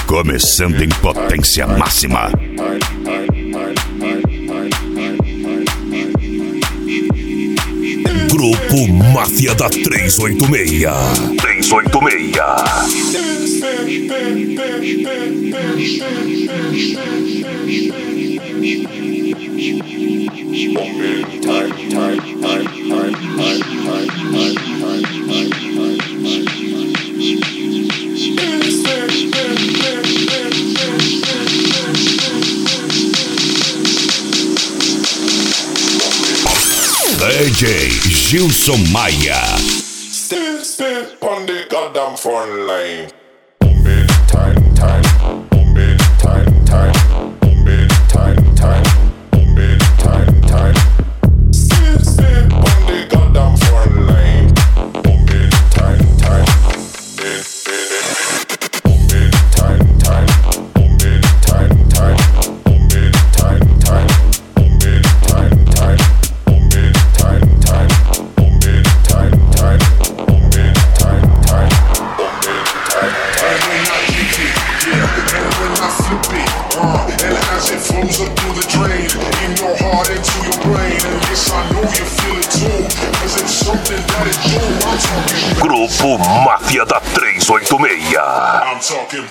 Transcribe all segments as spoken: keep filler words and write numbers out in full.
Começando em potência máxima. Grupo Máfia da trezentos e oitenta e seis. trezentos e oitenta e D J Gilson Maia. Still spit on the goddamn phone line. Boom it time time, boom it time time, boom it time time, boom it time time. Still spit on the goddamn phone line. Boom it time time, it it boom it time time, boom it time time, boom it time time, boom it time time. Flows up through the drain, in your heart into your brain. And yes, I know you feel it too, cause it's something that is true. I'm talking Grupo Máfia da trezentos e oitenta e seis. I'm talking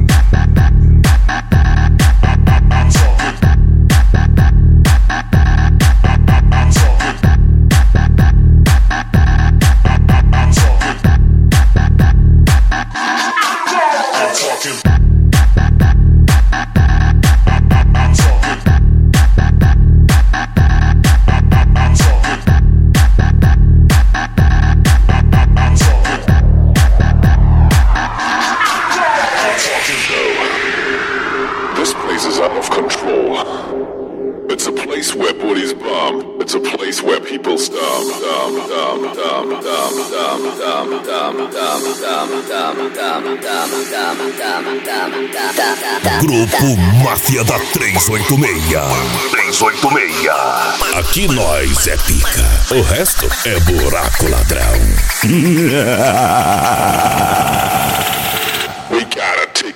Grupo Máfia da trezentos e oitenta e seis. trezentos e oitenta e seis. Aqui nós é pica, o resto é buraco ladrão. we gotta take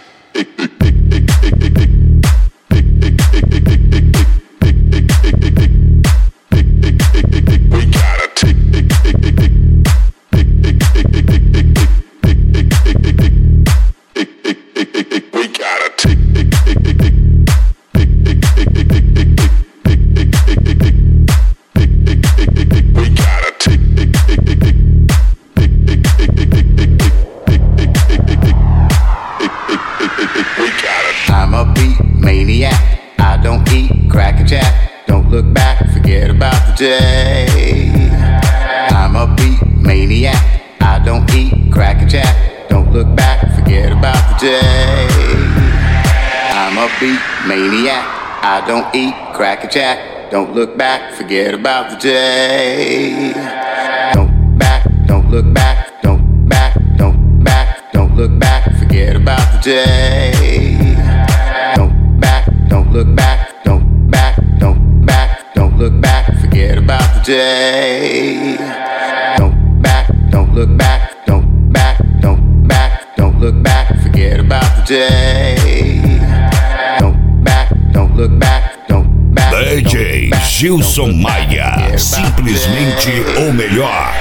day. I'm a beat maniac. I don't eat crack and jack. Don't look back, forget about the day. I'm a beat maniac. I don't eat crack and jack. Don't look back, forget about the day. Don't back, don't look back, don't back, don't back, don't look back, forget about the day. Don't back, don't look back, don't back, don't back, don't look back, forget about the day. Don't back, don't look back, don't back, don't back, don't look back, forget about the day. Don't back, don't look back, don't back. D J Gilson Maia, simplesmente o melhor.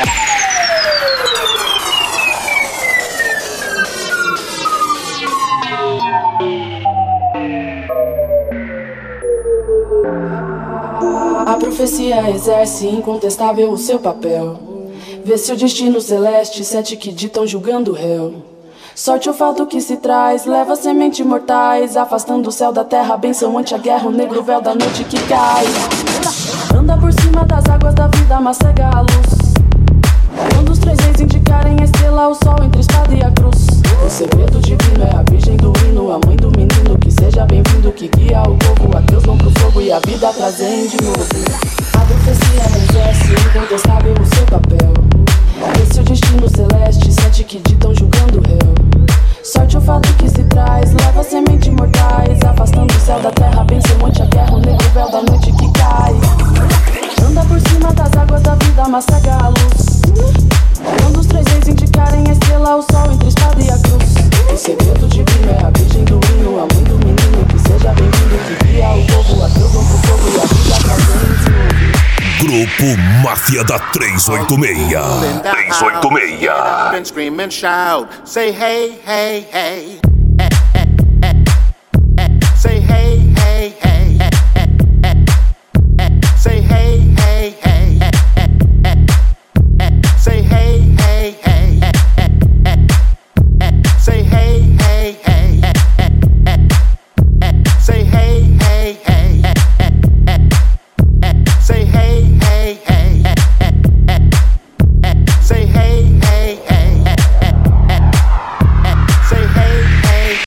A profecia exerce incontestável o seu papel. Vê se o destino celeste, sete que ditam julgando o réu. Sorte o fato que se traz, leva sementes mortais, afastando o céu da terra, benção ante a guerra, o negro véu da noite que cai. Anda por cima das águas da vida, mas cega a luz. Quando os três reis indicarem a estrela, o sol entre a espada e a cruz. O segredo divino é a virgem do hino, a mãe do menino, que seja bem-vindo, que guia o povo. Ateus vão pro fogo e a vida trazem de novo. A profecia exerce incontestável o seu papel. Esse é o destino celeste, sete que ditam julgando o réu. Sorte o fato que se traz, leva sementes mortais, afastando o céu da terra, benção ante a guerra, o negro véu da noite que cai. Anda por cima das águas da vida, mas cega a luz. Quando os três reis indicarem a estrela, o sol entre a espada e a cruz. O segredo divino é a virgem Grupo Máfia da trezentos e oitenta e seis. trezentos e oitenta e seis. Say hey, hey, hey.